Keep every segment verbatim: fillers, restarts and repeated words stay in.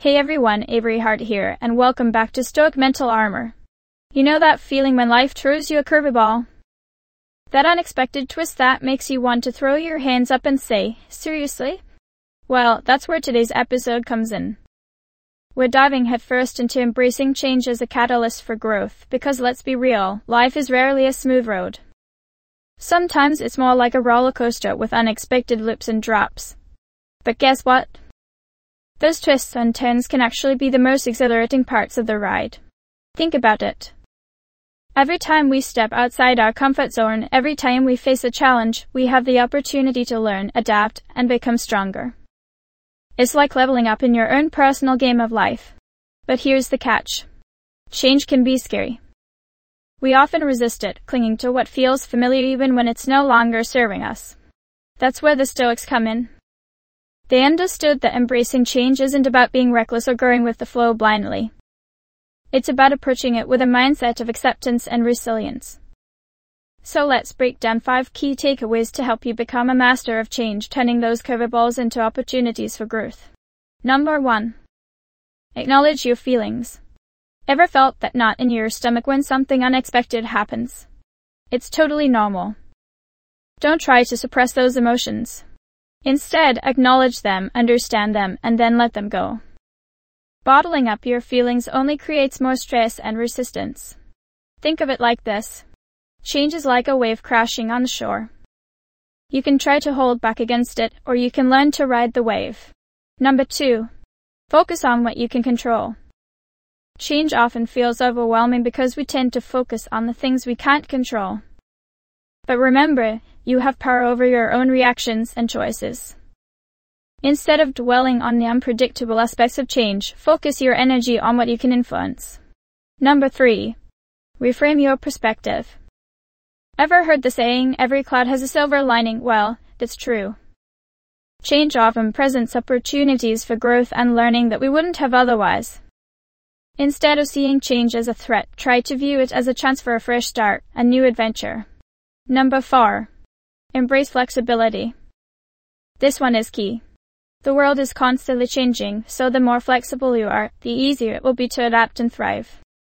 Hey everyone, Avery Hart here, and welcome back to Stoic Mental Armor. You know that feeling when life throws you a curveball? That unexpected twist that makes you want to throw your hands up and say, seriously? Well, that's where today's episode comes in. We're diving headfirst into embracing change as a catalyst for growth, because let's be real, life is rarely a smooth road. Sometimes it's more like a roller coaster with unexpected loops and drops. But guess what? Those twists and turns can actually be the most exhilarating parts of the ride. Think about it. Every time we step outside our comfort zone, every time we face a challenge, we have the opportunity to learn, adapt, and become stronger. It's like leveling up in your own personal game of life. But here's the catch. Change can be scary. We often resist it, clinging to what feels familiar even when it's no longer serving us. That's where the Stoics come in. They understood that embracing change isn't about being reckless or going with the flow blindly. It's about approaching it with a mindset of acceptance and resilience. So let's break down five key takeaways to help you become a master of change, turning those curveballs into opportunities for growth. Number one. Acknowledge your feelings. Ever felt that knot in your stomach when something unexpected happens? It's totally normal. Don't try to suppress those emotions. Instead, acknowledge them, understand them, and then let them go. Bottling up your feelings only creates more stress and resistance. Think of it like this. Change is like a wave crashing on the shore. You can try to hold back against it, or you can learn to ride the wave. Number two. Focus on what you can control. Change often feels overwhelming because we tend to focus on the things we can't control. But remember, you have power over your own reactions and choices. Instead of dwelling on the unpredictable aspects of change, focus your energy on what you can influence. Number three. Reframe your perspective. Ever heard the saying, every cloud has a silver lining? Well, that's true. Change often presents opportunities for growth and learning that we wouldn't have otherwise. Instead of seeing change as a threat, try to view it as a chance for a fresh start, a new adventure. Number four. Embrace flexibility. This one is key. The world is constantly changing, so the more flexible you are, the easier it will be to adapt and thrive.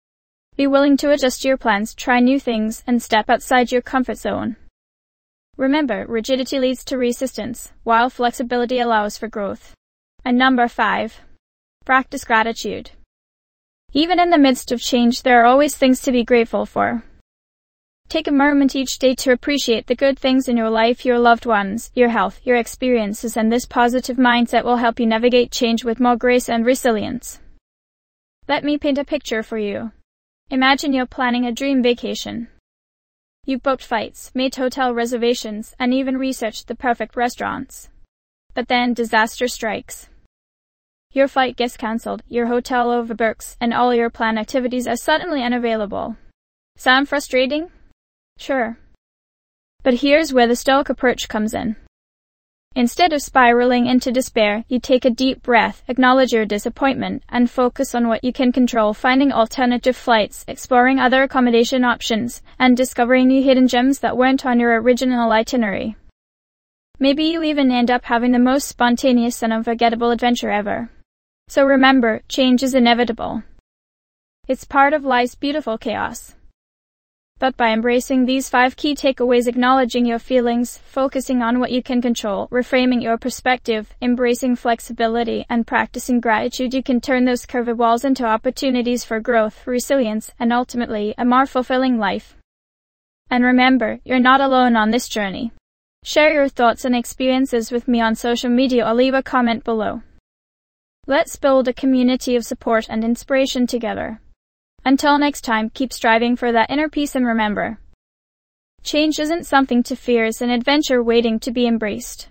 Be willing to adjust your plans, try new things, and step outside your comfort zone. Remember, rigidity leads to resistance, while flexibility allows for growth. And number five. Practice gratitude. Even in the midst of change, there are always things to be grateful for. Take a moment each day to appreciate the good things in your life, your loved ones, your health, your experiences, and this positive mindset will help you navigate change with more grace and resilience. Let me paint a picture for you. Imagine you're planning a dream vacation. You've booked flights, made hotel reservations, and even researched the perfect restaurants. But then disaster strikes. Your flight gets cancelled, your hotel overbooks, and all your planned activities are suddenly unavailable. Sound frustrating? Sure. But here's where the Stoic approach comes in. Instead of spiraling into despair, you take a deep breath, acknowledge your disappointment, and focus on what you can control, finding alternative flights, exploring other accommodation options, and discovering new hidden gems that weren't on your original itinerary. Maybe you even end up having the most spontaneous and unforgettable adventure ever. So remember, change is inevitable. It's part of life's beautiful chaos. But by embracing these five key takeaways, acknowledging your feelings, focusing on what you can control, reframing your perspective, embracing flexibility, and practicing gratitude, you can turn those curveballs into opportunities for growth, resilience, and ultimately, a more fulfilling life. And remember, you're not alone on this journey. Share your thoughts and experiences with me on social media or leave a comment below. Let's build a community of support and inspiration together. Until next time, keep striving for that inner peace and remember, change isn't something to fear, it's an adventure waiting to be embraced.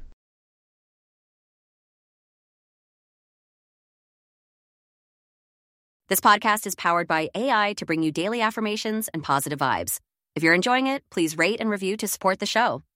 This podcast is powered by A I to bring you daily affirmations and positive vibes. If you're enjoying it, please rate and review to support the show.